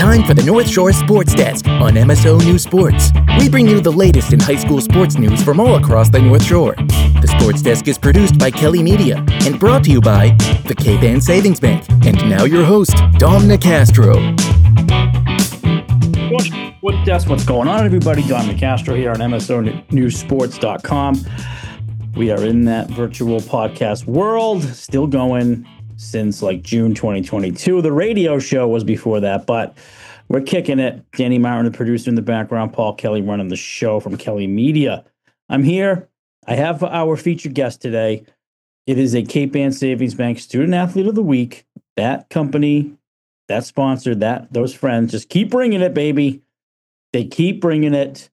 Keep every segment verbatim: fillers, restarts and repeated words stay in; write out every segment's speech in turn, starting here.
time for the North Shore Sports Desk on M S O News Sports. We bring you the latest in high school sports news from all across the North Shore. The Sports Desk is produced by Kelly Media and brought to you by the Cape Ann Savings Bank. And now your host, Dom Nicastro. What desk? What's going on, everybody? Dom Nicastro here on M S O News Sports dot com. We are in that virtual podcast world, still going since like June twenty twenty-two. The radio show was before that, but we're kicking it. Danny Martin, the producer in the background, Paul Kelly running the show from Kelly Media. I'm here. I have our featured guest today. It is a Cape Ann Savings Bank Student Athlete of the Week. That company, that sponsor, that those friends just keep bringing it, baby. They keep bringing it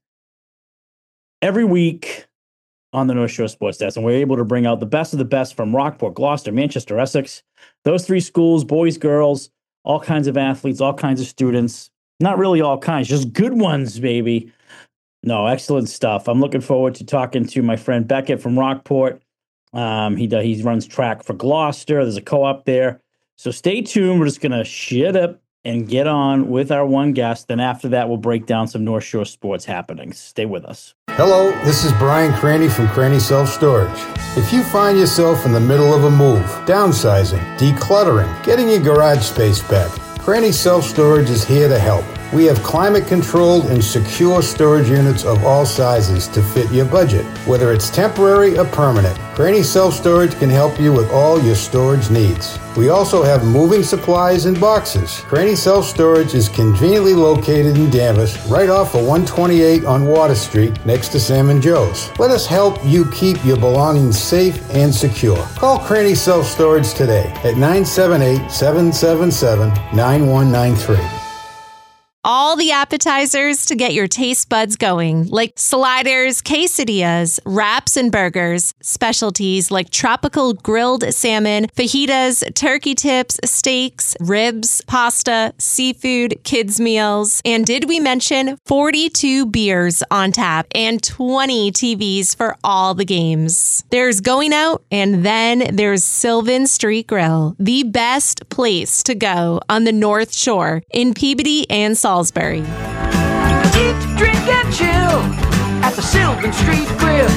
every week on the North Shore Sports Desk, and we're able to bring out the best of the best from Rockport, Gloucester, Manchester, Essex. Those three schools, boys, girls, all kinds of athletes, all kinds of students. Not really all kinds, just good ones, baby. No, excellent stuff. I'm looking forward to talking to my friend Beckett from Rockport. Um, he, he runs track for Gloucester. There's a co-op there. So stay tuned. We're just going to shut up and get on with our one guest. Then after that, we'll break down some North Shore sports happenings. Stay with us. Hello, this is Brian Craney from Craney Self-Storage. If you find yourself in the middle of a move, downsizing, decluttering, getting your garage space back, Craney Self-Storage is here to help. We have climate-controlled and secure storage units of all sizes to fit your budget, whether it's temporary or permanent. Craney Self-Storage can help you with all your storage needs. We also have moving supplies and boxes. Craney Self-Storage is conveniently located in Danvers, right off of one twenty-eight on Water Street, next to Sam and Joe's. Let us help you keep your belongings safe and secure. Call Craney Self-Storage today at nine seven eight, seven seven seven, nine one nine three. All the appetizers to get your taste buds going, like sliders, quesadillas, wraps and burgers, specialties like tropical grilled salmon, fajitas, turkey tips, steaks, ribs, pasta, seafood, kids' meals. And did we mention forty-two beers on tap and twenty T Vs for all the games? There's Going Out, and then there's Sylvan Street Grill, the best place to go on the North Shore in Peabody and Salisbury. Salisbury. Eat, drink, and chill at the Sylvan Street Grill.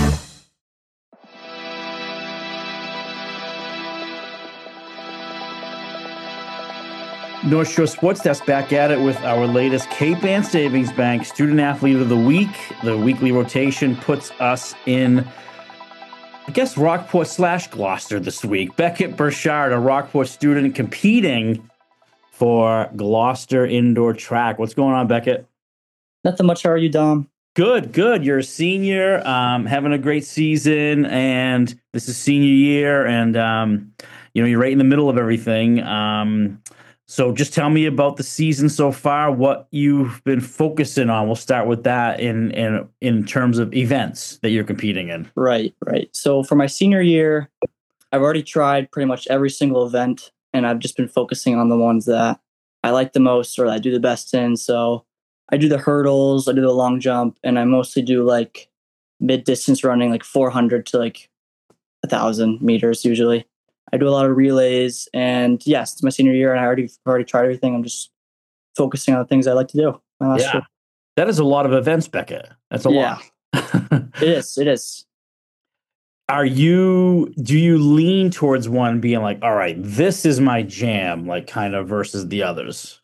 North Shore Sports Desk back at it with our latest Cape Ann Savings Bank Student Athlete of the Week. The weekly rotation puts us in, I guess, Rockport slash Gloucester this week. Beckett Burchard, a Rockport student competing for Gloucester indoor track. What's going on, Beckett? Nothing much. How are you, Dom? Good, good. You're a senior, um, having a great season, and this is senior year, and um, you know you're right in the middle of everything. Um, so just tell me about the season so far. What you've been focusing on. We'll start with that in in in terms of events that you're competing in. Right, right. So for my senior year, I've already tried pretty much every single event. And I've just been focusing on the ones that I like the most or that I do the best in. So I do the hurdles, I do the long jump, and I mostly do like mid-distance running, like four hundred to like one thousand meters usually. I do a lot of relays. And yes, it's my senior year, and I already already tried everything. I'm just focusing on the things I like to do. My last yeah, year. That is a lot of events, Becca. That's a yeah. lot. It is. It is. Are you, do you lean towards one being like, all right, this is my jam, like kind of versus the others?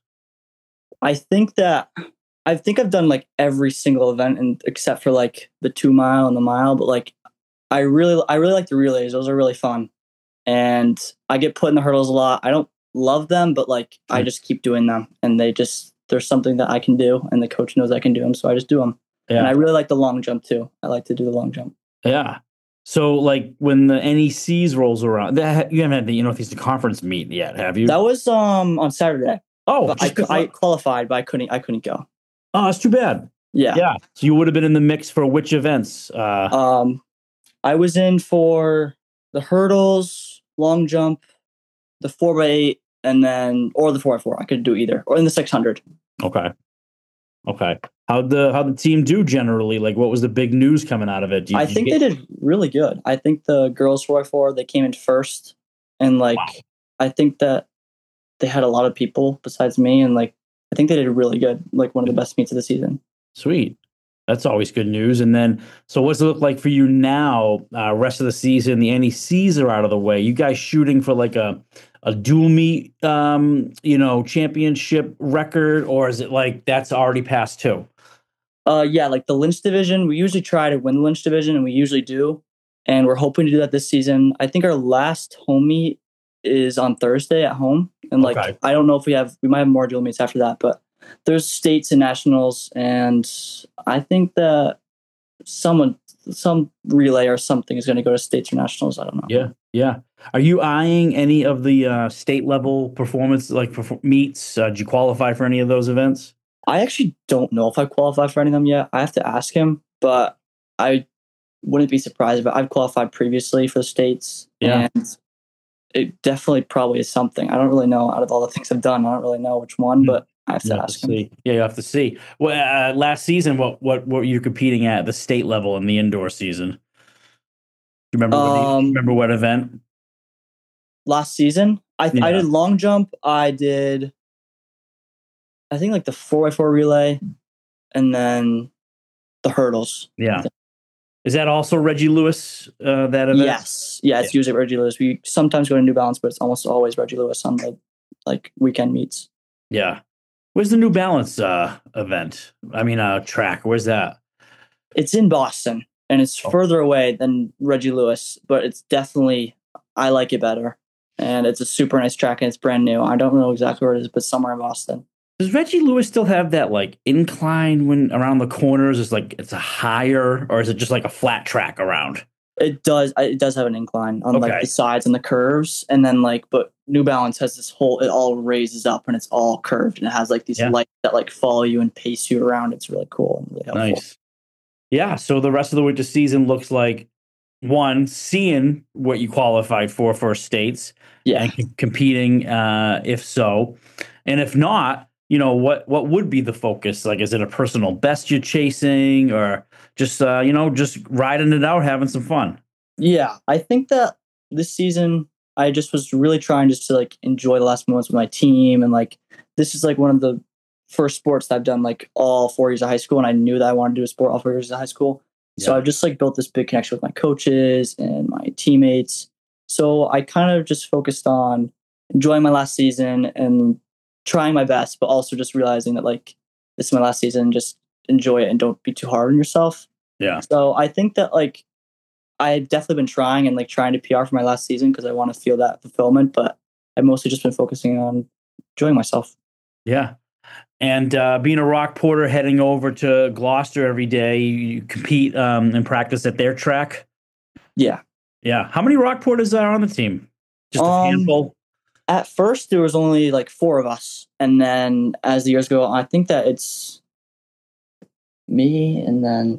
I think that, I think I've done like every single event and except for like the two mile and the mile, but like I really, I really like the relays. Those are really fun. And I get put in the hurdles a lot. I don't love them, but like I just keep doing them and they just, there's something that I can do and the coach knows I can do them. So I just do them. Yeah. And I really like the long jump too. I like to do the long jump. Yeah. So, like, when the N E Cs rolls around, that, you haven't had the Northeastern Conference meet yet, have you? That was um on Saturday. Oh, I, I qualified, but I couldn't. I couldn't go. Oh, that's too bad. Yeah, yeah. So you would have been in the mix for which events? Uh, um, I was in for the hurdles, long jump, the four by eight, and then or the four by four. I could do either, or in the six hundred. Okay. Okay. How'd the how'd the team do generally? Like, what was the big news coming out of it? You, I think get... they did really good. I think the girls four by four, they came in first, and like wow. I think that they had a lot of people besides me, and like I think they did really good, like one of the best meets of the season. Sweet. That's always good news. And then, so what's it look like for you now, uh, rest of the season? The N E Cs are out of the way. You guys shooting for like a, a dual meet, um, you know, championship record, or is it like that's already passed too? Uh, yeah, like the Lynch division, we usually try to win the Lynch division, and we usually do. And we're hoping to do that this season. I think our last home meet is on Thursday at home. And like, Okay. I don't know if we have, we might have more dual meets after that, but there's states and nationals. And I think that someone, some relay or something is going to go to states or nationals. I don't know. Yeah. Yeah. Are you eyeing any of the uh, state level performance, like perfor- meets? Uh, did you qualify for any of those events? I actually don't know if I qualified for any of them yet. I have to ask him, but I wouldn't be surprised if I've qualified previously for the states. Yeah. And it definitely probably is something. I don't really know out of all the things I've done. I don't really know which one, Hmm. but I have to You have ask to him. see. Yeah, you have to see. Well, uh, last season, what what what were you competing at the state level in the indoor season? Do you remember? what, the, Um, remember what event? Last season, I Yeah. I did long jump. I did, I think like the four by four relay, and then the hurdles. Yeah. Is that also Reggie Lewis? Uh, that event? Yes, yeah, it's usually Reggie Lewis. We sometimes go to New Balance, but it's almost always Reggie Lewis on the like weekend meets. Yeah. Where's the New Balance uh, event? I mean, uh, track. Where's that? It's in Boston, and it's Oh. further away than Reggie Lewis, but it's definitely, I like it better. And it's a super nice track, and it's brand new. I don't know exactly where it is, but somewhere in Boston. Does Reggie Lewis still have that like incline when around the corners? Is like it's a higher, or is it just like a flat track around? It does. It does have an incline on Okay. like the sides and the curves, and then like, but New Balance has this whole. It all raises up, and it's all curved, and it has like these Yeah. lights that like follow you and pace you around. It's really cool and really helpful. Nice. Yeah. So the rest of the winter season looks like one, seeing what you qualified for for states Yeah. and c- competing, uh, if so, and if not, you know what what would be the focus? Like, is it a personal best you're chasing, or just uh, you know just riding it out, having some fun? Yeah, I think that this season I just was really trying just to like enjoy the last moments with my team, and like this is like one of the first sports that I've done like all four years of high school, and I knew that I wanted to do a sport all four years of high school. So Yeah. I've just like built this big connection with my coaches and my teammates. So I kind of just focused on enjoying my last season and trying my best, but also just realizing that like this is my last season, just enjoy it and don't be too hard on yourself. Yeah. So I think that like I've definitely been trying and like trying to P R for my last season because I want to feel that fulfillment, but I've mostly just been focusing on enjoying myself. Yeah. And uh, being a rock porter, heading over to Gloucester every day, you compete um, and practice at their track. Yeah. Yeah. How many rock porters are on the team? Just a Um, handful. At first there was only like four of us. And then as the years go on, I think that it's me and then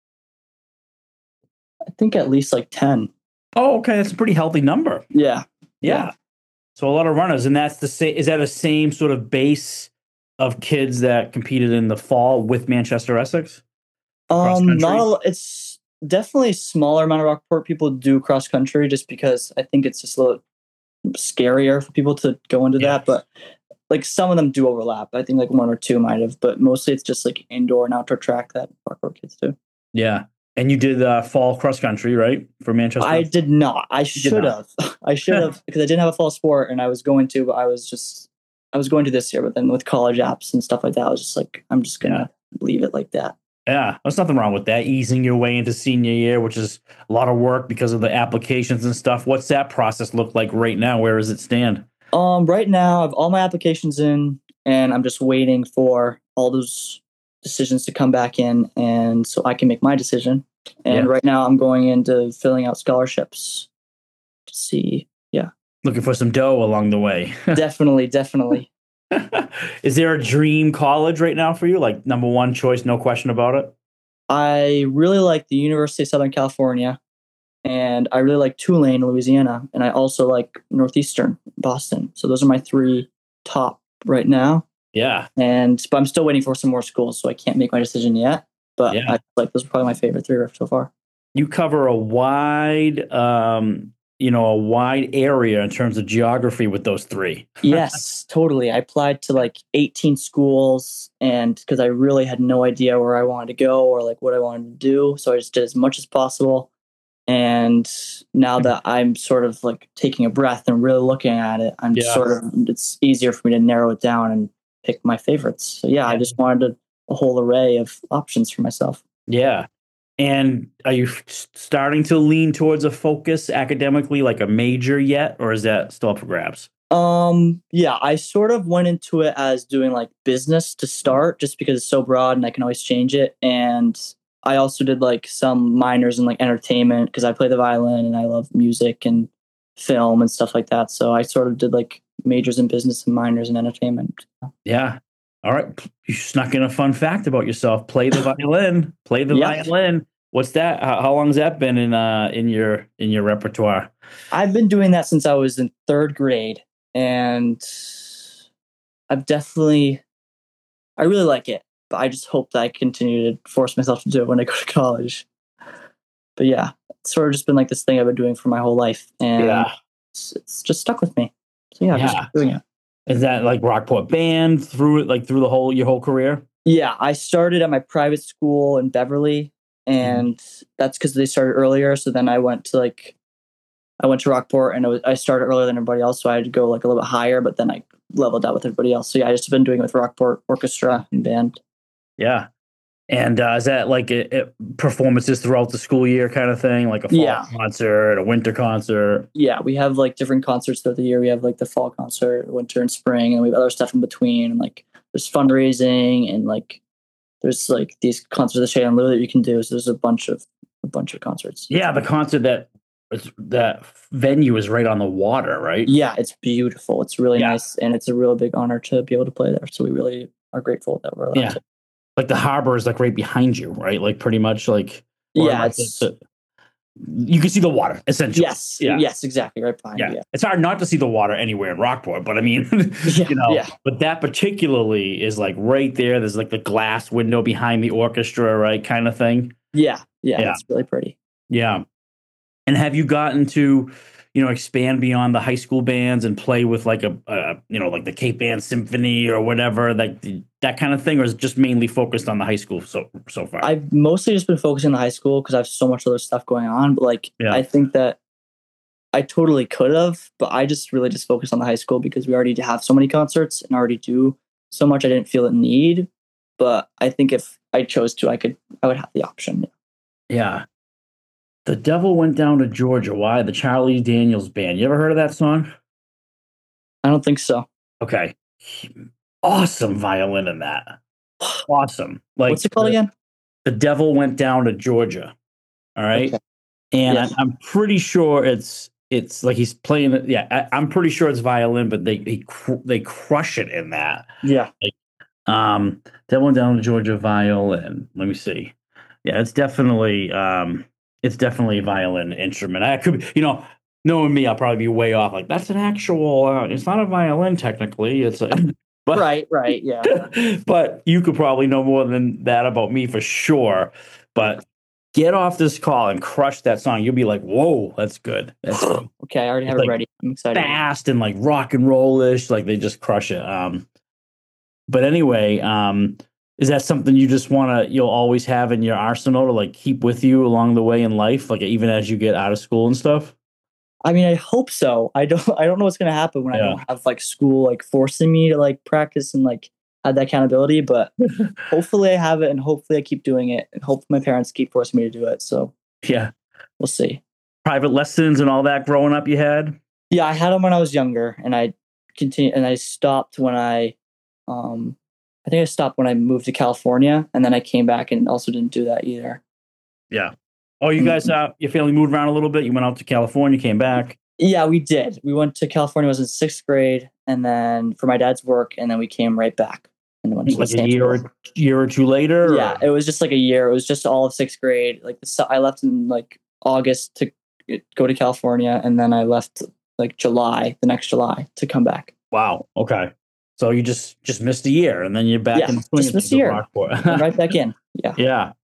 I think at least like ten. Oh, okay. That's a pretty healthy number. Yeah. Yeah. So a lot of runners, and that's the same. Is that the same sort of base of kids that competed in the fall with Manchester Essex? Cross Um, country? not a, lo- it's definitely a smaller amount of Rockport people do cross country just because I think it's just a little scarier for people to go into Yeah. that. But like some of them do overlap. I think like one or two might have, but mostly it's just like indoor and outdoor track that Rockport kids do. Yeah. And you did uh, fall cross country, right, for Manchester? I did not. I did should not. have. I should have because I didn't have a fall sport and I was going to, but I was just I was going to this year. But then with college apps and stuff like that, I was just like, I'm just gonna leave it like that. Yeah, there's nothing wrong with that. Easing your way into senior year, which is a lot of work because of the applications and stuff. What's that process look like right now? Where does it stand? Um, right now, I have all my applications in, and I'm just waiting for all those decisions to come back in, and so I can make my decision. And Yeah. right now, I'm going into filling out scholarships to see. Yeah, Looking for some dough along the way. definitely, definitely. Is there a dream college right now for you? Like number one choice, no question about it? I really like the University of Southern California, and I really like Tulane, Louisiana, and I also like Northeastern, Boston. So those are my three top right now. Yeah. And but I'm still waiting for some more schools, so I can't make my decision yet. But Yeah. I like those are probably my favorite three so far. You cover a wide um, you know, a wide area in terms of geography with those three. Yes, totally. I applied to like eighteen schools, and because I really had no idea where I wanted to go or like what I wanted to do. So I just did as much as possible. And now that I'm sort of like taking a breath and really looking at it, I'm Yeah. sort of, it's easier for me to narrow it down and pick my favorites. So yeah, I just wanted a, a whole array of options for myself. Yeah. And are you f- starting to lean towards a focus academically, like a major yet, or is that still up for grabs? Um, yeah, I sort of went into it as doing like business to start just because it's so broad and I can always change it. And I also did like some minors in like entertainment because I play the violin and I love music and film and stuff like that. So I sort of did like majors in business and minors in entertainment. Yeah. All right. You snuck in a fun fact about yourself. Play the violin. Play the Yeah. violin. What's that? How, how long has that been in uh in your in your repertoire? I've been doing that since I was in third grade, and I've definitely, I really like it, but I just hope that I continue to force myself to do it when I go to college. But yeah, it's sort of just been like this thing I've been doing for my whole life, and it's, it's just stuck with me. So yeah, I'm just Yeah. keep doing it. Is that like Rockport band through it, like through the whole your whole career? Yeah, I started at my private school in Beverly, and that's because they started earlier. So then I went to like, I went to Rockport, and it was, I started earlier than everybody else, so I had to go like a little bit higher. But then I leveled out with everybody else. So yeah, I just been doing it with Rockport Orchestra and band. Yeah. And uh, is that like a, a performances throughout the school year kind of thing, like a fall Yeah. concert, a winter concert? Yeah, we have like different concerts throughout the year. We have like the fall concert, winter and spring, and we have other stuff in between. And like there's fundraising, and like there's like these concerts at Shea and Lou that you can do. So there's a bunch of a bunch of concerts. Yeah, the concert that that venue is right on the water, right? Yeah, it's beautiful. It's really Yeah. nice, and it's a really big honor to be able to play there. So we really are grateful that we're allowed Yeah. to. Like the harbor is like right behind you, right? Like pretty much like or Yeah, like it's the- the- you can see the water essentially. yes, Yeah. yes, exactly, right behind Yeah. you. Yeah, It's hard not to see the water anywhere in Rockport, but I mean, Yeah, you know, yeah. but that particularly is like right there. There's like the glass window behind the orchestra, right? Kind of thing. yeah, yeah, Yeah. It's really pretty. Yeah. And have you gotten to, you know, expand beyond the high school bands and play with like a, a you know, like the Cape Ann Symphony or whatever, like the, that kind of thing, or is it just mainly focused on the high school so so far? I've mostly just been focusing on the high school because I have so much other stuff going on. But like, Yeah. I think that I totally could have, but I just really just focused on the high school because we already have so many concerts and already do so much. I didn't feel the need, but I think if I chose to, I could, I would have the option. Yeah. The Devil Went Down to Georgia. Why? The Charlie Daniels Band. You ever heard of that song? I don't think so. Okay. Awesome violin in that. Awesome. Like What's it called the, again? The Devil Went Down to Georgia. All right. Okay. And Yes. I, I'm pretty sure it's it's like he's playing it. Yeah, I, I'm pretty sure it's violin, but they they cr- they crush it in that. Yeah. Um, Devil Went Down to Georgia violin. Let me see. Yeah, it's definitely um, it's definitely a violin instrument. I could, be- you know, knowing me, I'll probably be way off. Like that's an actual. Uh, it's not a violin technically. It's a, but Right, right. Yeah. but you could probably know more than that about me for sure. But get off this call and crush that song. You'll be like, whoa, that's good. That's good. Okay, I already have It's it like ready. I'm excited. Fast and like rock and rollish. Like they just crush it. Um, but anyway, um, is that something you just want to, you'll always have in your arsenal to like keep with you along the way in life? Like even as you get out of school and stuff? I mean, I hope so. I don't. I don't know what's gonna happen when I Yeah. don't have like school like forcing me to like practice and like have that accountability. But hopefully, I have it, and hopefully, I keep doing it, and hopefully, my parents keep forcing me to do it. So Yeah. we'll see. Private lessons and all that growing up you had? Yeah, I had them when I was younger, and I continue, and I stopped when I, um, I think I stopped when I moved to California, and then I came back and also didn't do that either. Yeah. Oh, you guys, uh, your family moved around a little bit. You went out to California, came back. Yeah, we did. We went to California. I was in sixth grade, and then for my dad's work, and then we came right back and went to the Like a same year school. or, year or two later? or- Yeah, it was just like a year. It was just all of sixth grade. Like the, su- I left in like August to go to California, and then I left like July, the next July, to come back. Wow. Okay. So you just just missed a year, and then you're back Yeah, in the swing just of missed the a year. Rockport. And right back in. Yeah. Yeah.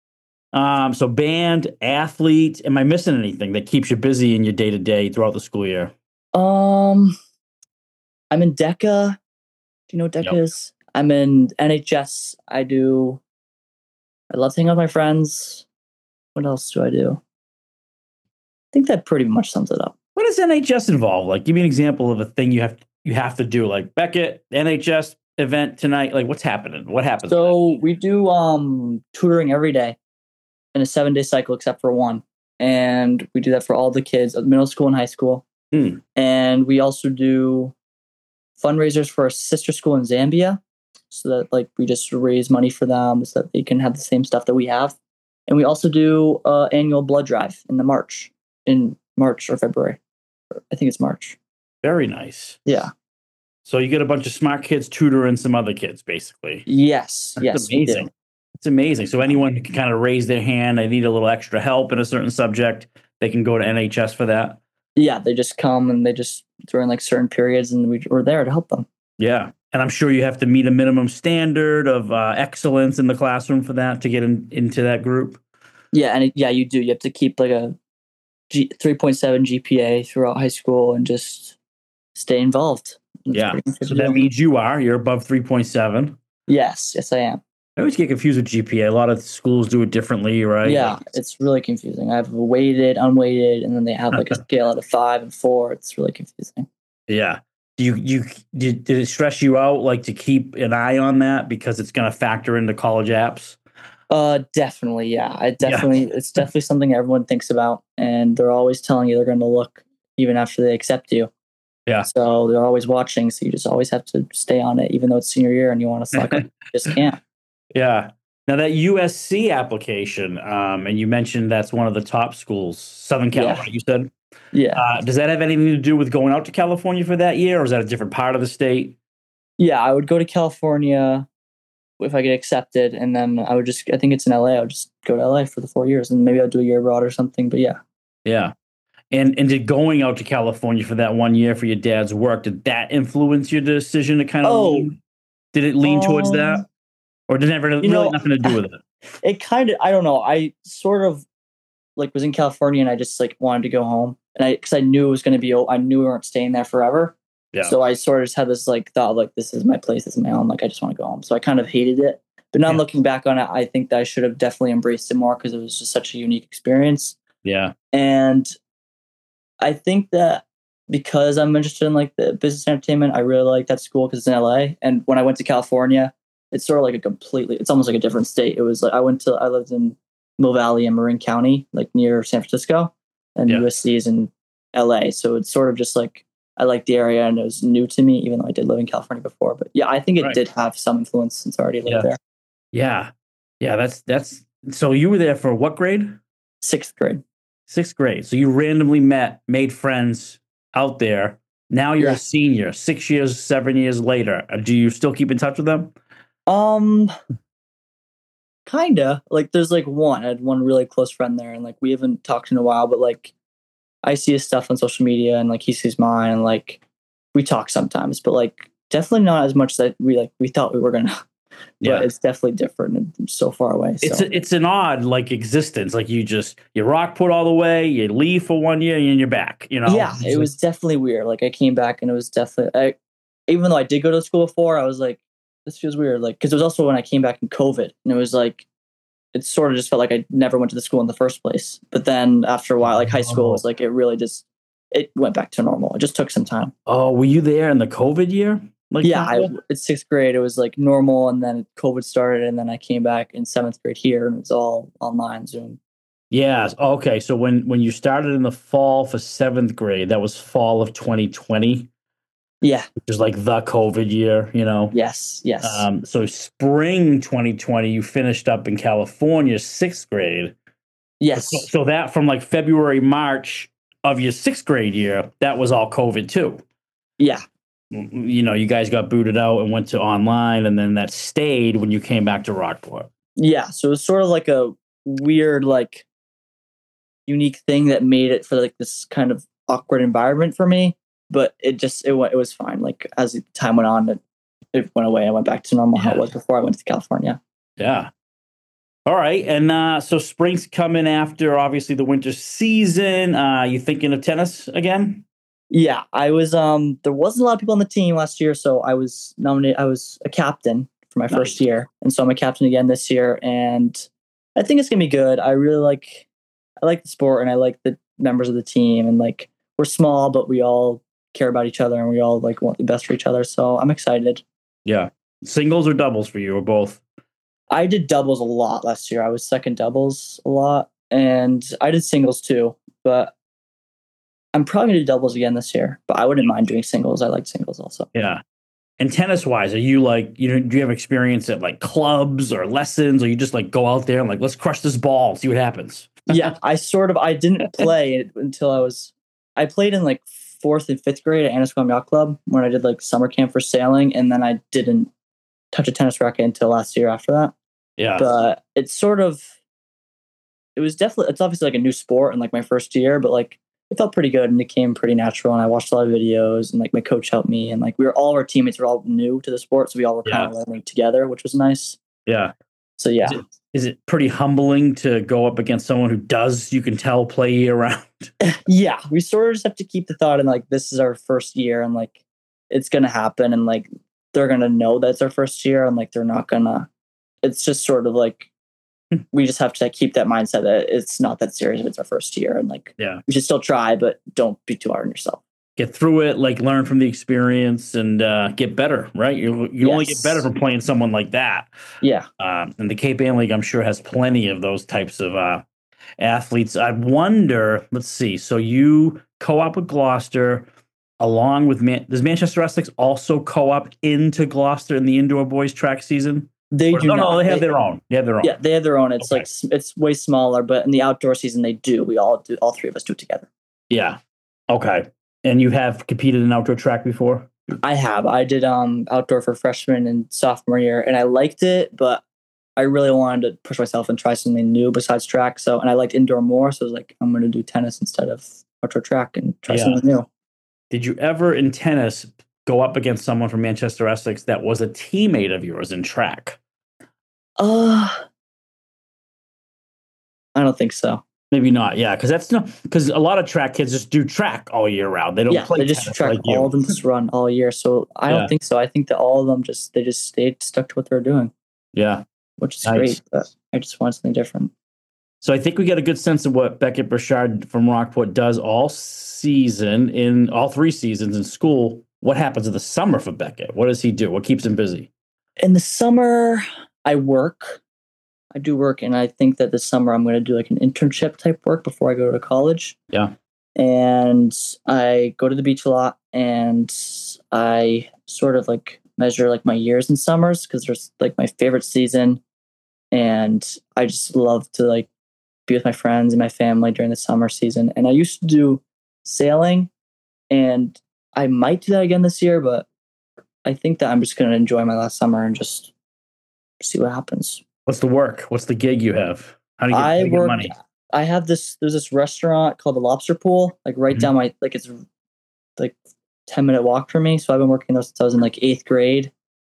Um, so band, athlete. Am I missing anything that keeps you busy in your day to day throughout the school year? Um, I'm in DECA. Do you know what DECA Yep. is? I'm in N H S. I do. I love hanging out with my friends. What else do I do? I think that pretty much sums it up. What does N H S involve? Like, give me an example of a thing you have you have to do. Like Beckett, N H S event tonight. Like, what's happening? What happens? So we do um tutoring every day in a seven day cycle, except for one, and we do that for all the kids at middle school and high school. Hmm. And we also do fundraisers for a sister school in Zambia, so that like we just raise money for them so that they can have the same stuff that we have. And we also do uh, annual blood drive in the March in March or February. I think it's March. Very nice. Yeah. So you get a bunch of smart kids tutoring some other kids, basically. Yes. That's yes. we do. amazing. It's amazing. So anyone who can kind of raise their hand, they need a little extra help in a certain subject, they can go to N H S for that. Yeah, they just come and they just during like certain periods, and we, we're there to help them. Yeah. And I'm sure you have to meet a minimum standard of uh, excellence in the classroom for that to get in, into that group. Yeah, and it, yeah, you do. You have to keep like a G, three point seven G P A throughout high school and just stay involved. That's Yeah. pretty much what So you that do. means you are. You're above three point seven. Yes, yes, I am. I always get confused with G P A. A lot of schools do it differently, right? Yeah, Like, it's really confusing. I have weighted, unweighted, and then they have like a scale out of five and four. It's really confusing. yeah. Do you you did, did it stress you out like to keep an eye on that because it's going to factor into college apps? Uh, definitely, yeah. I definitely, it's definitely something everyone thinks about, and they're always telling you they're going to look even after they accept you. Yeah. So they're always watching. So you just always have to stay on it, even though it's senior year and you want to slack up. You just can't. Yeah. Now that U S C application, um, and you mentioned that's one of the top schools, Southern Cal, Yeah. right? You said. Yeah. Uh, does that have anything to do with going out to California for that year, or is that a different part of the state? Yeah, I would go to California if I get accepted, and then I would just, I think it's in L A. I would just go to L A for the four years, and maybe I'd do a year abroad or something. But yeah. Yeah. And and did going out to California for that one year for your dad's work, did that influence your decision to kind of Oh. lean? Did it lean towards Um, that? Or did it have really know, nothing to do with it? It kind of, I don't know. I sort of like was in California and I just like wanted to go home. And I, cause I knew it was going to be, I knew we weren't staying there forever. Yeah. So I sort of just had this like thought, like, this is my place, this is my home. Like, I just want to go home. So I kind of hated it. But now Yeah. looking back on it, I think that I should have definitely embraced it more because it was just such a unique experience. Yeah. And I think that because I'm interested in like the business entertainment, I really like that school because it's in L A. And when I went to California, it's sort of like a completely, it's almost like a different state. It was like, I went to, I lived in Mill Valley and Marin County, like near San Francisco, and Yeah. U S C is in L A. So it's sort of just like, I like the area and it was new to me, even though I did live in California before. But yeah, I think it Right. did have some influence since I already lived Yeah. there. Yeah. Yeah. That's, that's, so you were there for what grade? Sixth grade. Sixth grade. So you randomly met, made friends out there. Now you're Yeah. a senior, six years, seven years later. Uh, Do you still keep in touch with them? Um, kinda like there's like one, I had one really close friend there and like we haven't talked in a while, but like I see his stuff on social media and like he sees mine and like we talk sometimes, but like definitely not as much that we like we thought we were gonna. Yeah. But it's definitely different and so far away. So. It's a, it's an odd like existence. Like you just you rock put all the way, you leave for one year, and you're back. You know. Yeah, it was definitely weird. Like I came back and it was definitely. I, even though I did go to school before, I was like, this feels weird. Like because it was also when I came back in COVID, and it was like, it sort of just felt like I never went to the school in the first place. But then after a while, like high school was like it really just it went back to normal. It just took some time. Oh, were you there in the COVID year? Like yeah, I, kinda? it's sixth grade. It was like normal, and then COVID started, and then I came back in seventh grade here, and it was all online Zoom. Yeah. Okay. So when when you started in the fall for seventh grade, that was fall of twenty twenty, Yeah. which is like the COVID year. You know. Yes. Yes. Um, so spring twenty twenty, you finished up in California, sixth grade. yes. So, so that from like February, March of your sixth grade year, that was all COVID too. Yeah. You know, you guys got booted out and went to online, and then that stayed when you came back to Rockport. Yeah. So it was sort of like a weird, like, unique thing that made it for like this kind of awkward environment for me. But it just it went it was fine. Like as the time went on, it, it went away. I went back to normal how it Yeah. was before I went to California. Yeah. All right. And uh, so spring's coming after, obviously, the winter season. Uh, you thinking of tennis again? Yeah, I was. Um, there wasn't a lot of people on the team last year, so I was nominated. I was a captain for my Nice. first year, and so I'm a captain again this year. And I think it's gonna be good. I really like. I like the sport, and I like the members of the team. And like we're small, but we all care about each other, and we all like want the best for each other. So I'm excited. Yeah. Singles or doubles for you, or both? I did doubles a lot last year. I was second doubles a lot, and I did singles too. But I'm probably gonna do doubles again this year. But I wouldn't mind doing singles. I like singles also. Yeah. And tennis wise, are you like, you know, do you have experience at like clubs or lessons, or you just like go out there and like, let's crush this ball and see what happens? Yeah, I sort of, I didn't play until I was, I played in like fourth and fifth grade at Annisquam Yacht Club when I did like summer camp for sailing. And then I didn't touch a tennis racket until last year after that. Yeah. But it's sort of, it was definitely, it's obviously like a new sport in like my first year, but like it felt pretty good and it came pretty natural. And I watched a lot of videos and like my coach helped me. And like we were all of our teammates were all new to the sport. So we all were kind Yeah. of learning together, which was nice. Yeah. So yeah. Is it, is it pretty humbling to go up against someone who does, you can tell, play year round? Yeah, we sort of just have to keep the thought in like this is our first year and like it's gonna happen and like they're gonna know that it's our first year and like they're not gonna. It's just sort of like we just have to like, keep that mindset that it's not that serious if it's our first year and like Yeah. we should still try, but don't be too hard on yourself. Get through it, like learn from the experience and uh, get better, right? You you only get Yes. better from playing someone like that. Yeah, Um, and the Cape Ann League, I'm sure, has plenty of those types of uh, athletes. I wonder, let's see. So you co-op with Gloucester along with, Man- does Manchester Essex also co-op into Gloucester in the indoor boys track season? they Or- do no, not. no, they have their own. They have their own. Yeah, they have their own. It's Okay. like s- it's way smaller, but in the outdoor season they do. We all do. All three of us do it together. Yeah. Okay. And you have competed in outdoor track before? I have. I did um outdoor for freshman and sophomore year, and I liked it, but I really wanted to push myself and try something new besides track. So, and I liked indoor more, so I was like, I'm going to do tennis instead of outdoor track and try Yeah. something new. Did you ever in tennis go up against someone from Manchester Essex that was a teammate of yours in track? Uh I don't think so. Maybe not. Yeah, because that's not because a lot of track kids just do track all year round. They don't Yeah, play they just tennis track. like you. All of them just run all year. So I Yeah. don't think so. I think that all of them just they just stayed stuck to what they're doing, Yeah. which is Nice. great. But I just want something different. So I think we get a good sense of what Beckett Burchard from Rockport does all season in all three seasons in school. What happens in the summer for Beckett? What does he do? What keeps him busy? In the summer, I work. I do work, and I think that this summer I'm going to do like an internship type work before I go to college. Yeah. And I go to the beach a lot, and I sort of like measure like my years in summers because there's like my favorite season, and I just love to like be with my friends and my family during the summer season. And I used to do sailing, and I might do that again this year, but I think that I'm just going to enjoy my last summer and just see what happens. What's the work? What's the gig you have? How do you get, how I do you get work. money? I have this. There's this restaurant called the Lobster Pool, like right Mhm. down my like it's like ten minute walk from me. So I've been working there since I was in like eighth grade,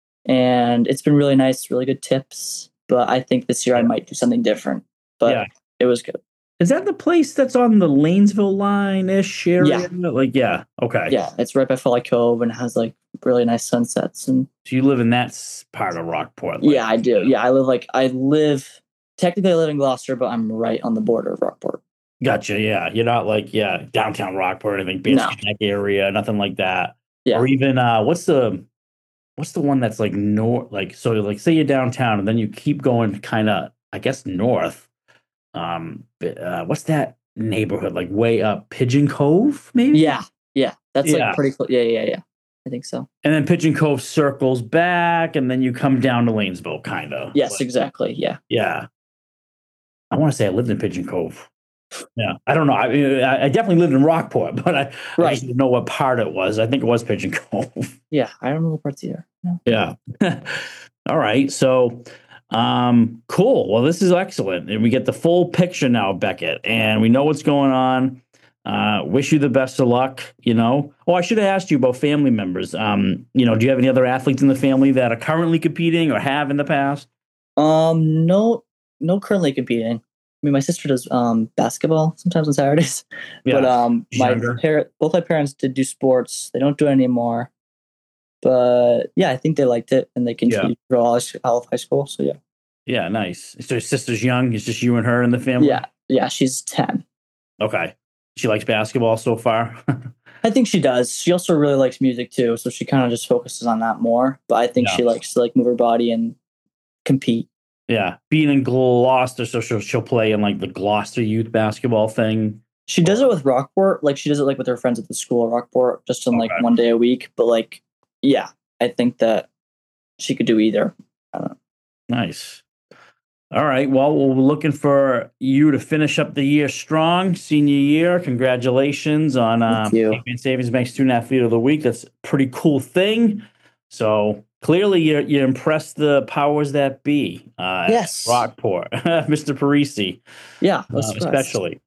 and it's been really nice, really good tips. But I think this year I might do something different. But Yeah. it was good. Is that the place that's on the Lanesville line ish area? Yeah. Like, yeah. Okay. Yeah, it's right by Folly Cove and has like really nice sunsets. And So you live in that s- part of Rockport. like- yeah, I do. Yeah, I live like I live technically I live in Gloucester, but I'm right on the border of Rockport. Gotcha. Yeah. You're not like, yeah, downtown Rockport, I think, No. Bandsky Neck area, nothing like that. Yeah. Or even, uh, what's the, what's the one that's like north, like, so like say you're downtown and then you keep going kind of, I guess, north. Um, but, uh, what's that neighborhood? Like way up Pigeon Cove, maybe? Yeah, yeah, that's Yeah. like pretty close. Yeah, yeah, yeah. I think so. And then Pigeon Cove circles back and then you come down to Lanesville, kind of. Yes, exactly. Yeah. Yeah. I want to say I lived in Pigeon Cove. Yeah. I don't know. I mean, I I definitely lived in Rockport, but I, I Right. just didn't know what part it was. I think it was Pigeon Cove. Yeah, I don't know the parts either. No. Yeah. All right. So, um, cool. Well, this is excellent. And we get the full picture now, Beckett, and we know what's going on. Uh, wish you the best of luck, you know. Oh, I should have asked you about family members. Um, you know, do you have any other athletes in the family that are currently competing or have in the past? Um, no, no currently competing. I mean, my sister does um, basketball sometimes on Saturdays, Yeah, but um, my younger. parent, both my parents did do sports. They don't do it anymore, but yeah, I think they liked it and they continued through all, all of high school. So yeah, Yeah, nice. So your sister's young. It's just you and her in the family? yeah, yeah. She's ten. Okay. She likes basketball so far? I think she does. She also really likes music too, so she kind of just focuses on that more. But I think Yeah. she likes to like move her body and compete. Yeah. Being in Gloucester, so she'll, she'll play in like the Gloucester youth basketball thing. She does it with Rockport. Like she does it like with her friends at the school at Rockport, just in like Okay. one day a week. But like, yeah, I think that she could do either. I don't know. Nice. All right. Well, we're looking for you to finish up the year strong, senior year. Congratulations on um, Thank you. Cape Ann Savings Bank Student Athlete of the Week. That's a pretty cool thing. So clearly, you you impressed the powers that be. Uh, at Yes. Rockport, Mister Parisi, Yeah, I uh, was surprised. especially.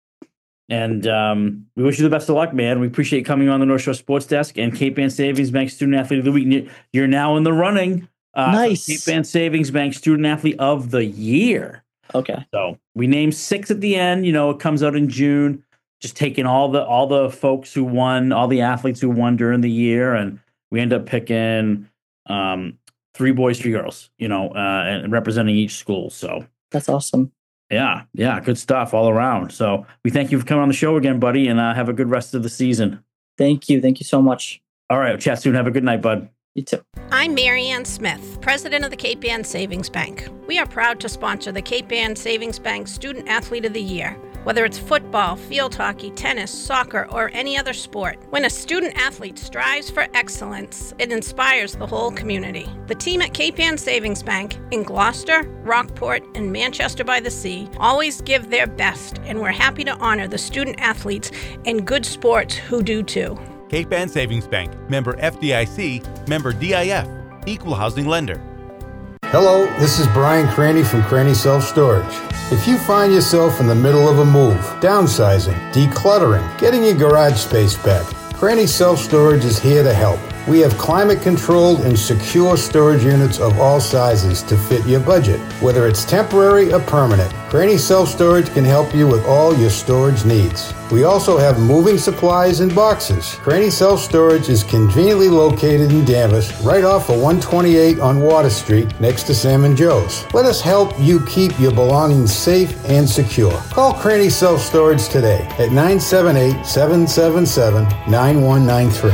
And um, we wish you the best of luck, man. We appreciate you coming on the North Shore Sports Desk and Cape Ann Savings Bank Student Athlete of the Week. You're now in the running. Uh, Nice. Cape Ann Savings Bank Student Athlete of the Year. Okay. So we named six at the end. You know, it comes out in June. Just taking all the all the folks who won, all the athletes who won during the year, and we end up picking um, three boys, three girls. You know, uh, and representing each school. So That's awesome. yeah, yeah, good stuff all around. So we thank you for coming on the show again, buddy, and uh, have a good rest of the season. Thank you. Thank you so much. All right, chat soon. Have a good night, bud. You too. I'm Mary Ann Smith, president of the Cape Ann Savings Bank. We are proud to sponsor the Cape Ann Savings Bank Student Athlete of the Year. Whether it's football, field hockey, tennis, soccer, or any other sport, when a student athlete strives for excellence, it inspires the whole community. The team at Cape Ann Savings Bank in Gloucester, Rockport, and Manchester by the Sea always give their best, and we're happy to honor the student athletes and good sports who do too. Cape Ann Savings Bank, member F D I C, member D I F, equal housing lender. Hello, this is Brian Craney from Craney Self Storage. If you find yourself in the middle of a move, downsizing, decluttering, getting your garage space back, Craney Self Storage is here to help. We have climate-controlled and secure storage units of all sizes to fit your budget. Whether it's temporary or permanent, Craney Self Storage can help you with all your storage needs. We also have moving supplies and boxes. Craney Self Storage is conveniently located in Danvers, right off of one twenty-eight on Water Street, next to Sam and Joe's. Let us help you keep your belongings safe and secure. Call Craney Self Storage today at nine seven eight, seven seven seven, nine one nine three.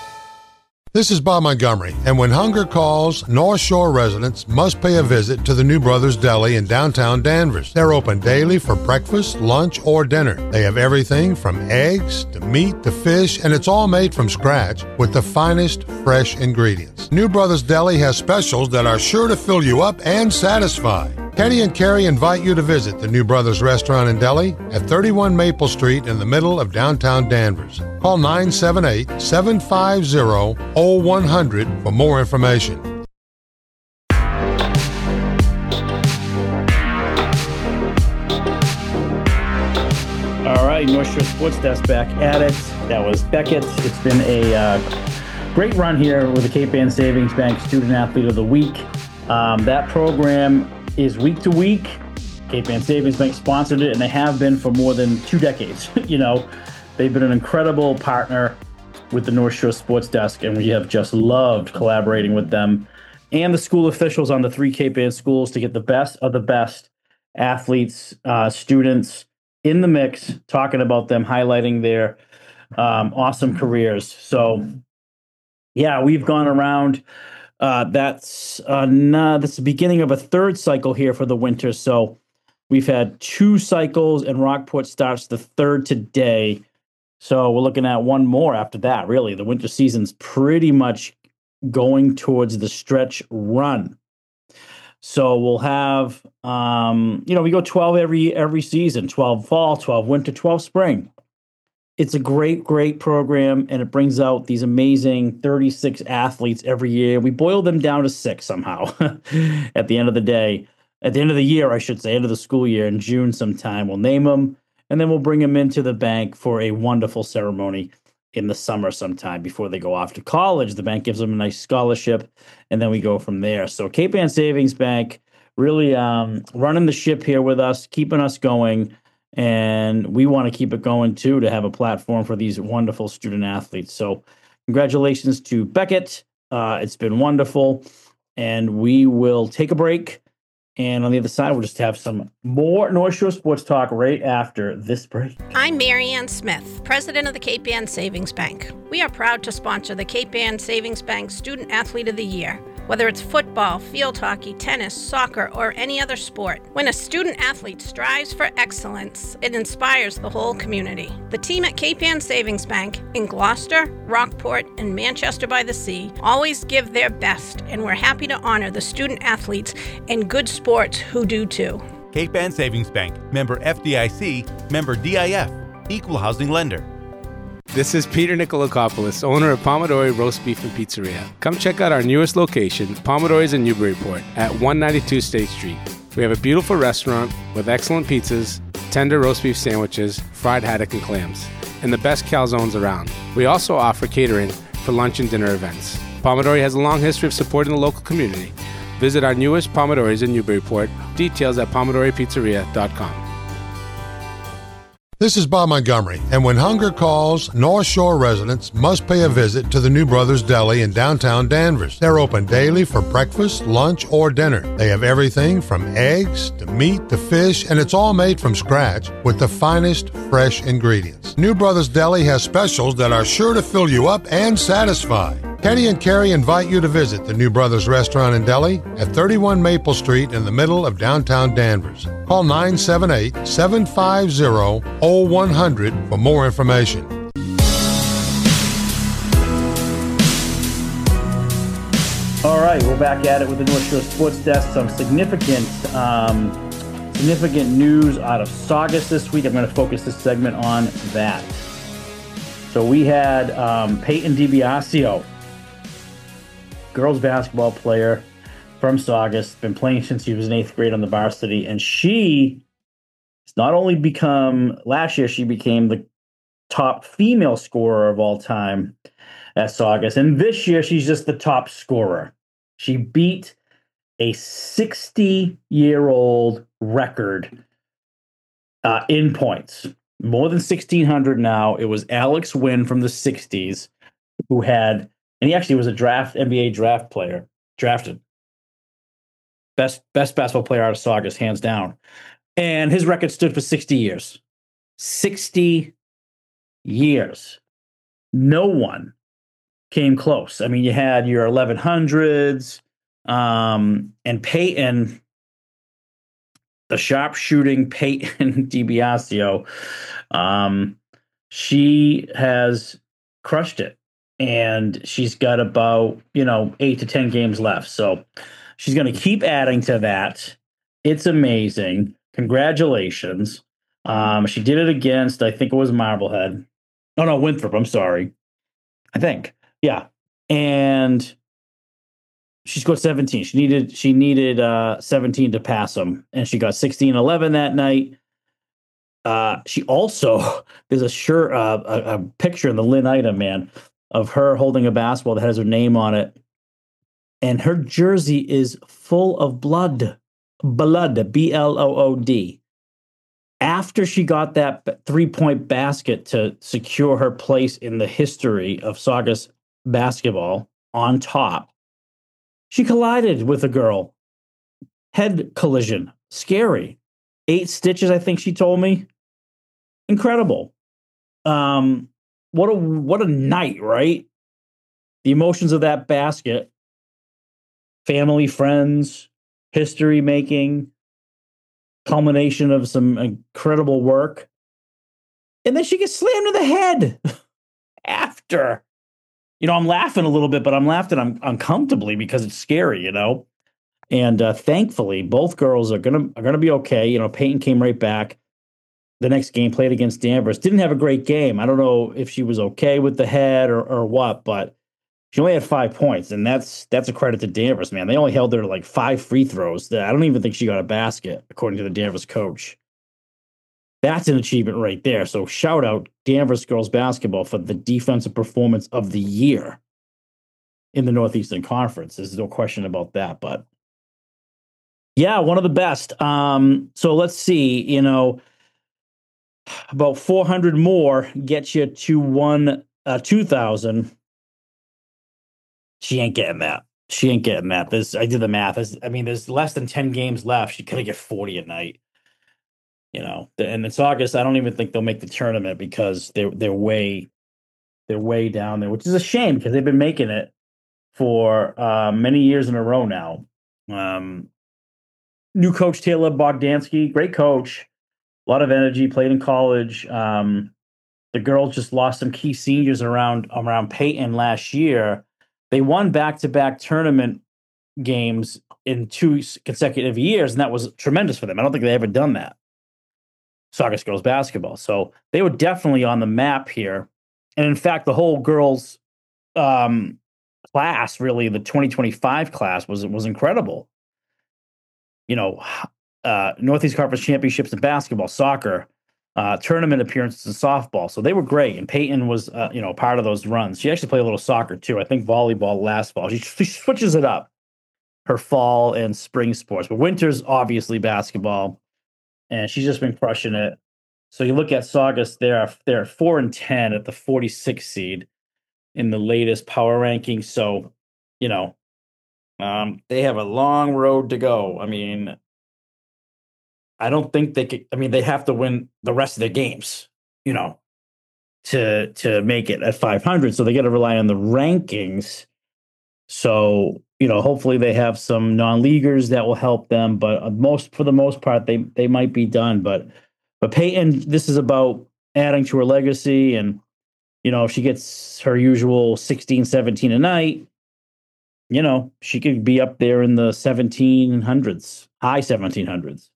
This is Bob Montgomery, and when hunger calls, North Shore residents must pay a visit to the New Brothers Deli in downtown Danvers. They're open daily for breakfast, lunch, or dinner. They have everything from eggs to meat to fish, and it's all made from scratch with the finest fresh ingredients. New Brothers Deli has specials that are sure to fill you up and satisfy. Kenny and Carrie invite you to visit the New Brothers Restaurant and Deli at thirty-one Maple Street in the middle of downtown Danvers. Call nine seven eight, seven five zero, zero one zero zero for more information. All right, North Shore Sports Desk back at it. That was Beckett. It's been a uh, great run here with the Cape Ann Savings Bank Student Athlete of the Week. Um, that program is week to week. Cape Ann Savings Bank sponsored it, and they have been for more than two decades. You know, they've been an incredible partner with the North Shore Sports Desk, and we have just loved collaborating with them and the school officials on the three Cape Ann schools to get the best of the best athletes, uh, students in the mix, talking about them, highlighting their um, awesome careers. So, yeah, we've gone around. Uh, that's uh, nah, that's the beginning of a third cycle here for the winter. So we've had two cycles, and Rockport starts the third today. So we're looking at one more after that, really. The winter season's pretty much going towards the stretch run. So we'll have, um, you know, we go twelve every every season, twelve fall, twelve winter, twelve spring. It's a great, great program, and it brings out these amazing thirty-six athletes every year. We boil them down to six somehow at the end of the day. At the end of the year, I should say, end of the school year in June sometime. We'll name them, and then we'll bring them into the bank for a wonderful ceremony in the summer sometime before they go off to college. The bank gives them a nice scholarship, and then we go from there. So Cape Ann Savings Bank really um, running the ship here with us, keeping us going. And we want to keep it going, too, to have a platform for these wonderful student athletes. So congratulations to Beckett. Uh, it's been wonderful. And we will take a break. And on the other side, we'll just have some more North Shore Sports Talk right after this break. I'm Marianne Smith, president of the Cape Ann Savings Bank. We are proud to sponsor the Cape Ann Savings Bank Student Athlete of the Year. Whether it's football, field hockey, tennis, soccer, or any other sport, when a student athlete strives for excellence, it inspires the whole community. The team at Cape Ann Savings Bank in Gloucester, Rockport, and Manchester by the Sea always give their best, and we're happy to honor the student athletes and good sports who do too. Cape Ann Savings Bank, member F D I C, member D I F, equal housing lender. This is Peter Nikolakopoulos, owner of Pomodori Roast Beef and Pizzeria. Come check out our newest location, Pomodori's in Newburyport, at one ninety-two State Street. We have a beautiful restaurant with excellent pizzas, tender roast beef sandwiches, fried haddock and clams, and the best calzones around. We also offer catering for lunch and dinner events. Pomodori has a long history of supporting the local community. Visit our newest Pomodori's in Newburyport. Details at pomodori pizzeria dot com. This is Bob Montgomery, and when hunger calls, North Shore residents must pay a visit to the New Brothers Deli in downtown Danvers. They're open daily for breakfast, lunch, or dinner. They have everything from eggs to meat to fish, and it's all made from scratch with the finest fresh ingredients. New Brothers Deli has specials that are sure to fill you up and satisfy. Kenny and Carrie invite you to visit the New Brothers Restaurant and Deli at thirty-one Maple Street in the middle of downtown Danvers. Call nine seven eight, seven five zero, zero one zero zero for more information. All right, we're back at it with the North Shore Sports Desk. Some significant, um, significant news out of Saugus this week. I'm going to focus this segment on that. So we had um, Peyton DiBiasio, girls basketball player from Saugus, been playing since she was in eighth grade on the varsity, and she has not only become, last year she became the top female scorer of all time at Saugus, and this year she's just the top scorer. She beat a sixty-year-old record uh, in points, more than sixteen hundred now. It was Alex Wynn from the sixties who had, and he actually was a draft N B A draft player, drafted. Best best basketball player out of Saugus, hands down. And his record stood for sixty years. sixty years. No one came close. I mean, you had your eleven hundreds, um, and Peyton, the sharpshooting Peyton DiBiasio, um, she has crushed it. And she's got about, you know, eight to ten games left. So she's going to keep adding to that. It's amazing. Congratulations. Um, she did it against, I think it was Marblehead. Oh, no, Winthrop. I'm sorry. I think. Yeah. And she scored seventeen. She needed she needed uh, seventeen to pass them. And she got sixteen eleven that night. Uh, she also, there's a sure uh, a, a picture in the Lynn item, man, of her holding a basketball that has her name on it. And her jersey is full of blood. Blood, B L O O D. After she got that three-point basket to secure her place in the history of Saugus basketball on top, she collided with a girl. Head collision. Scary. Eight stitches, I think she told me. Incredible. Um, what a what a night, right? The emotions of that basket. Family, friends, history making, culmination of some incredible work. And then she gets slammed in the head after. You know, I'm laughing a little bit, but I'm laughing un- uncomfortably because it's scary, you know. And uh, thankfully, both girls are gonna are gonna be okay. You know, Peyton came right back. The next game, played against Danvers. Didn't have a great game. I don't know if she was okay with the head or, or what, but she only had five points, and that's that's a credit to Danvers, man. They only held her to like five free throws. I don't even think she got a basket, according to the Danvers coach. That's an achievement right there. So shout out Danvers girls basketball for the defensive performance of the year in the Northeastern Conference. There's no question about that, but Yeah, one of the best. Um, so let's see, you know, about four hundred more gets you to one, uh, two thousand. She ain't getting that. She ain't getting that. There's, I did the math. There's, I mean, there's less than ten games left. She could get forty a night. You know, and it's August. I don't even think they'll make the tournament because they're they're way they're way down there, which is a shame because they've been making it for uh, many years in a row now. Um, new coach Taylor Bogdansky, great coach, a lot of energy. Played in college. Um, the girls just lost some key seniors around around Peyton last year. They won back to back tournament games in two consecutive years, and that was tremendous for them. I don't think they ever done that. Saugus girls basketball. So they were definitely on the map here. And in fact, the whole girls um, class, really, the twenty twenty-five class was was incredible. You know, uh, Northeast Conference championships in basketball, soccer, uh, tournament appearances in softball. So they were great. And Peyton was, uh, you know, part of those runs. She actually played a little soccer too. I think volleyball last fall. She, she switches it up, her fall and spring sports. But winter's obviously basketball. And she's just been crushing it. So you look at Saugus, they're, they're four and ten at the forty-sixth seed in the latest power rankings. So, you know, um, they have a long road to go. I mean, I don't think they could. I mean, they have to win the rest of their games, you know, to to make it at five hundred. So they got to rely on the rankings. So, you know, hopefully they have some non-leaguers that will help them, but most for the most part, they they might be done. But but Peyton, this is about adding to her legacy, and you know, if she gets her usual sixteen, seventeen a night, you know, she could be up there in the seventeen hundreds, high seventeen hundreds,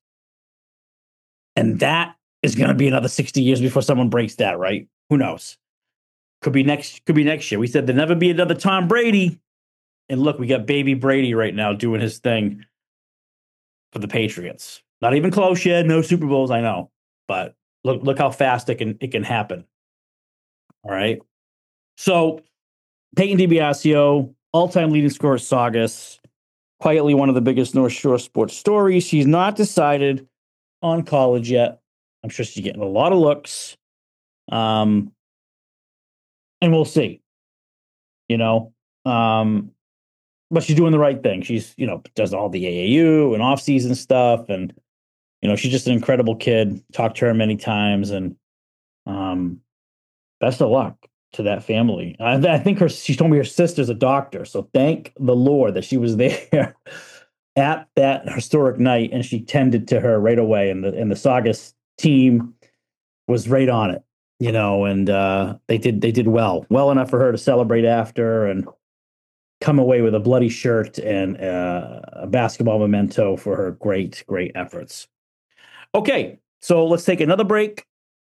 and that is going to be another sixty years before someone breaks that, right? Who knows? Could be next. Could be next year. We said there'd never be another Tom Brady. And look, we got baby Brady right now doing his thing for the Patriots. Not even close yet. No Super Bowls, I know. But look look how fast it can it can happen. All right. So Peyton DiBiasio, all-time leading scorer at Saugus. Quietly one of the biggest North Shore sports stories. She's not decided on college yet. I'm sure she's getting a lot of looks. Um, and we'll see. You know. Um But she's doing the right thing. She's, you know, does all the A A U and off-season stuff. And, you know, she's just an incredible kid. Talked to her many times. And um, best of luck to that family. I, I think her, she told me her sister's a doctor. So thank the Lord that she was there at that historic night. And she tended to her right away. And the, and the Saugus team was right on it, you know, and uh, they did, they did well, well enough for her to celebrate after and come away with a bloody shirt and uh, a basketball memento for her great, great efforts. Okay, so let's take another break,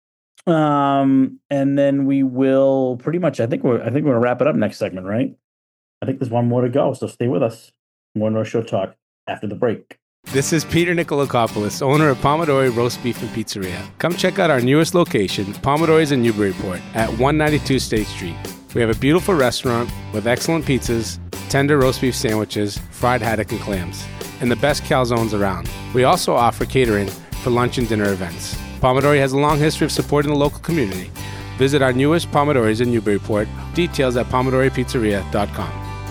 um, and then we will pretty much. I think we're. I think we're gonna wrap it up next segment, right? I think there's one more to go, so stay with us. More North Shore Talk after the break. This is Peter Nicolakopoulos, owner of Pomodori Roast Beef and Pizzeria. Come check out our newest location, Pomodori's in Newburyport, at one ninety-two State Street. We have a beautiful restaurant with excellent pizzas, tender roast beef sandwiches, fried haddock and clams, and the best calzones around. We also offer catering for lunch and dinner events. Pomodori has a long history of supporting the local community. Visit our newest Pomodori's in Newburyport. Details at pomodori pizzeria dot com.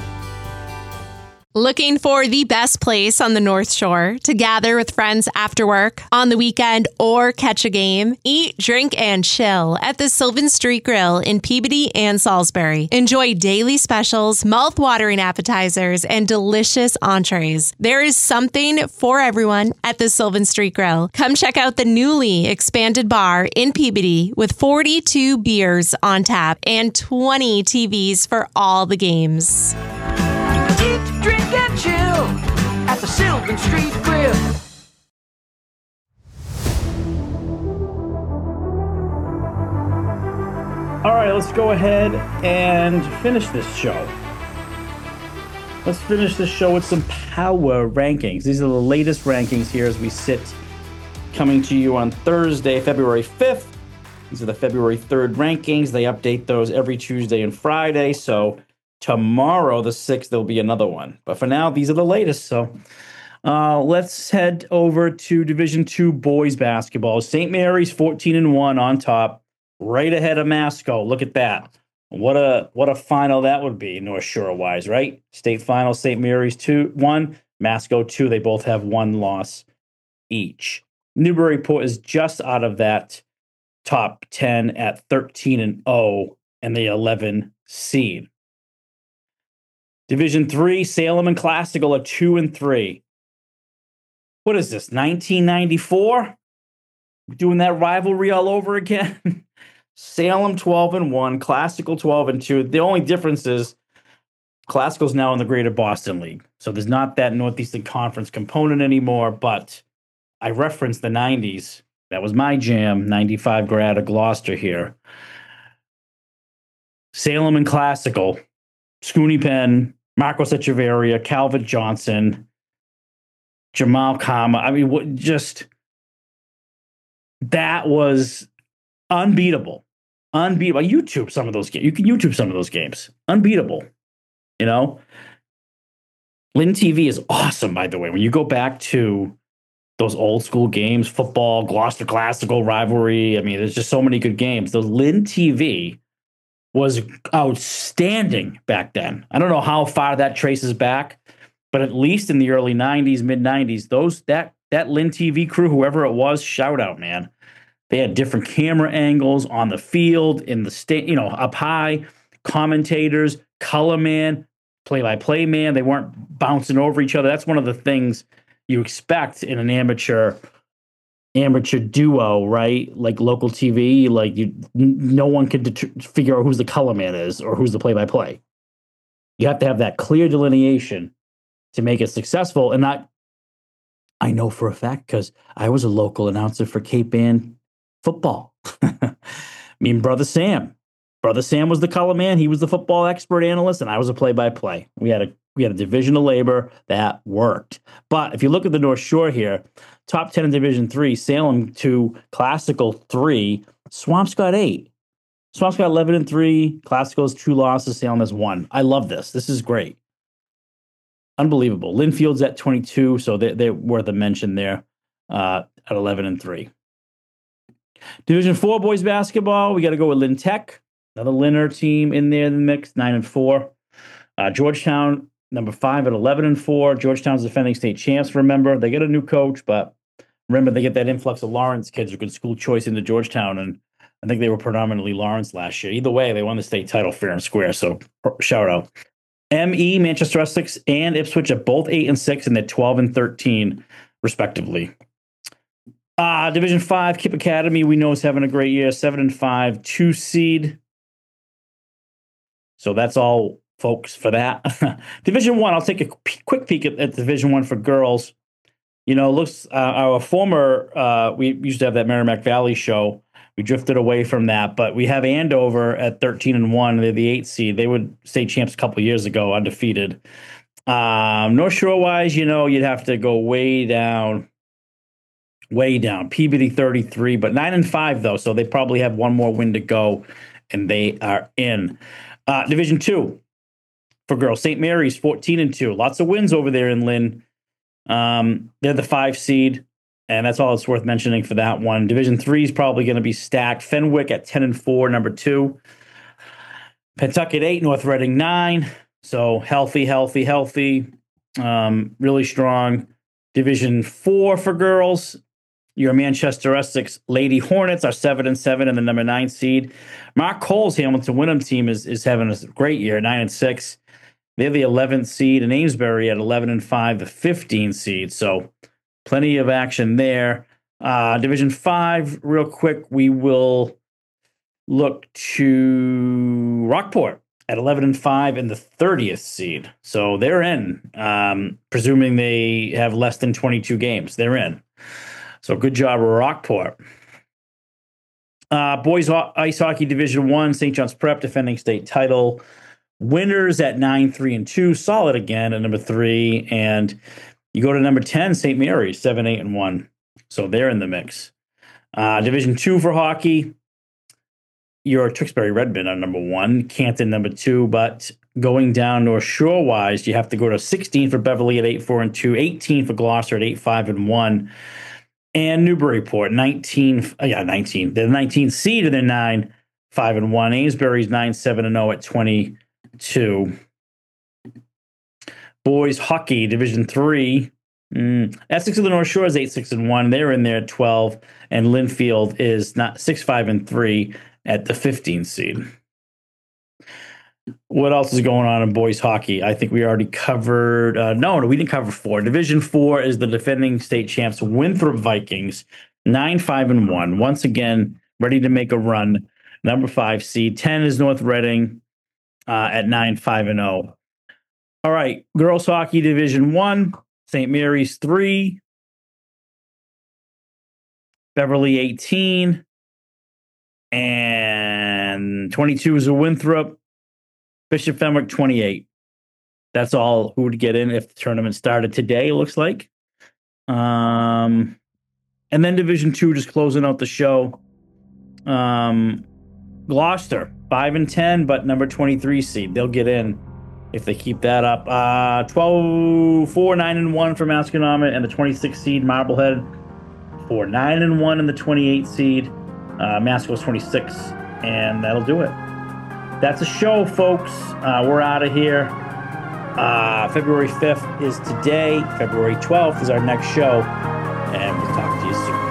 Looking for the best place on the North Shore to gather with friends after work, on the weekend, or catch a game? Eat, drink, and chill at the Sylvan Street Grill in Peabody and Salisbury. Enjoy daily specials, mouth-watering appetizers, and delicious entrees. There is something for everyone at the Sylvan Street Grill. Come check out the newly expanded bar in Peabody with forty-two beers on tap and twenty T Vs for all the games. Eat, drink, and chill at the Sylvan Street Grill. All right, let's go ahead and finish this show. Let's finish this show with some power rankings. These are the latest rankings here as we sit coming to you on Thursday, February fifth. These are the February third rankings. They update those every Tuesday and Friday. So tomorrow, the sixth, there'll be another one. But for now, these are the latest. So Uh, let's head over to Division Two boys basketball. Saint Mary's fourteen and one on top, right ahead of Masco. Look at that. What a what a final that would be, North Shore wise, right? State final, Saint Mary's two one, Masco two. They both have one loss each. Newburyport is just out of that top ten at thirteen and oh and the eleven seed. Division three, Salem and Classical are two and three. What is this, nineteen ninety-four? Doing that rivalry all over again? Salem twelve and one, Classical twelve and two. The only difference is Classical's now in the Greater Boston League. So there's not that Northeastern Conference component anymore, but I referenced the nineties. That was my jam, ninety-five grad of Gloucester here. Salem and Classical, Scooney Penn, Marcos Echeverria, Calvin Johnson, Jamal Kama. I mean, what just that was unbeatable. Unbeatable. YouTube some of those games. You can YouTube some of those games. Unbeatable. You know? Lynn T V is awesome, by the way. When you go back to those old school games, football, Gloucester Classical rivalry. I mean, there's just so many good games. The Lynn T V was outstanding back then. I don't know how far that traces back, but at least in the early nineties, mid nineties, those that that Lynn T V crew, whoever it was, shout out, man. They had different camera angles on the field, in the state, you know, up high, commentators, color man, play-by-play man. They weren't bouncing over each other. That's one of the things you expect in an amateur amateur duo, right? Like local T V, like you, no one could det- figure out who's the color man is or who's the play-by-play. You have to have that clear delineation to make it successful. And not, I know for a fact because I was a local announcer for Cape Ann football. Me and Brother Sam. Brother Sam was the color man. He was the football expert analyst, and I was a play-by-play. We had a we had a division of labor that worked. But if you look at the North Shore here, top ten in Division Three, Salem two, Classical three, Swamp's got eight. Swamp's got eleven and three. Classical's two losses. Salem has one. I love this. This is great. Unbelievable. Linfield's at twenty-two, so they, they're worth a mention there uh, at eleven and three. Division Four boys basketball, we got to go with Lynn Tech, another Linner team in there in the mix, nine and four. Uh, Georgetown, number five at eleven and four. Georgetown's defending state champs. Remember, they get a new coach, but remember they get that influx of Lawrence kids who could school choice into Georgetown, and I think they were predominantly Lawrence last year. Either way, they won the state title fair and square. So shout out. M E, Manchester Essex, and Ipswich are both eight and six, and they're twelve and thirteen, respectively. Uh, Division Five, Kip Academy, we know is having a great year, seven and five, two seed. So that's all, folks, for that. Division One, I'll take a p- quick peek at, at Division One for girls. You know, looks uh, our former uh, we used to have that Merrimack Valley show. We drifted away from that, but we have Andover at thirteen and one. They're the eighth seed. They were state champs a couple of years ago, undefeated. Um, North Shore wise, you know, you'd have to go way down. Way down, Peabody thirty-three, but nine and five though, so they probably have one more win to go, and they are in. Uh, Division two for girls, Saint Mary's fourteen and two, lots of wins over there in Lynn. Um, they're the five seed, and that's all it's worth mentioning for that one. Division three is probably going to be stacked. Fenwick at ten and four, number two. Pentucket eight, North Reading nine. So healthy, healthy, healthy, um, really strong. Division four for girls. Your Manchester Essex Lady Hornets are seven and seven and the number nine seed. Mark Cole's Hamilton Wyndham team is, is having a great year, nine and six. They're the eleventh seed, and Amesbury at eleven and five, the fifteenth seed. So plenty of action there. Uh, Division five, real quick, we will look to Rockport at eleven and five and the thirtieth seed. So they're in, um, presuming they have less than twenty-two games. They're in. So good job, Rockport. Uh, boys ho- Ice Hockey Division One, Saint John's Prep defending state title. Winners at nine, three, and two. Solid again at number three. And you go to number ten, Saint Mary's, seven, eight, and one. So they're in the mix. Uh, Division Two for hockey. Your Tewksbury Redmond are number one. Canton number two. But going down North Shore wise, you have to go to sixteen for Beverly at eight four and two, eighteen for Gloucester at eight five and one, and Newburyport nineteen. Oh yeah, nineteen. They're the nineteenth seed and they're nine five and one. Amesbury's nine seven and zero at twenty-two. Boys hockey Division Three. Mm. Essex of the North Shore is eight six and one. They're in there at twelve, and Linfield is not six five and three at the fifteenth seed. What else is going on in boys hockey? I think we already covered. Uh, no, no, we didn't cover four. Division Four is the defending state champs Winthrop Vikings, nine five and one. Once again, ready to make a run. Number five seed. Ten is North Reading uh, at nine five and zero. All right, girls hockey Division One. Saint Mary's three, Beverly eighteen, and twenty-two is a Winthrop. Bishop Fenwick twenty-eight. That's all who would get in if the tournament started today, it looks like. Um, and then Division Two, just closing out the show. Um, Gloucester five and ten, but number twenty-three seed. They'll get in if they keep that up. Uh, twelve, four, nine and one for Masconomet, and the twenty-six seed Marblehead for nine and one in the twenty-eight seed. Uh, Masco's twenty-six, and that'll do it. That's a show, folks. Uh, we're out of here. Uh, February fifth is today. February twelfth is our next show, and we'll talk to you soon.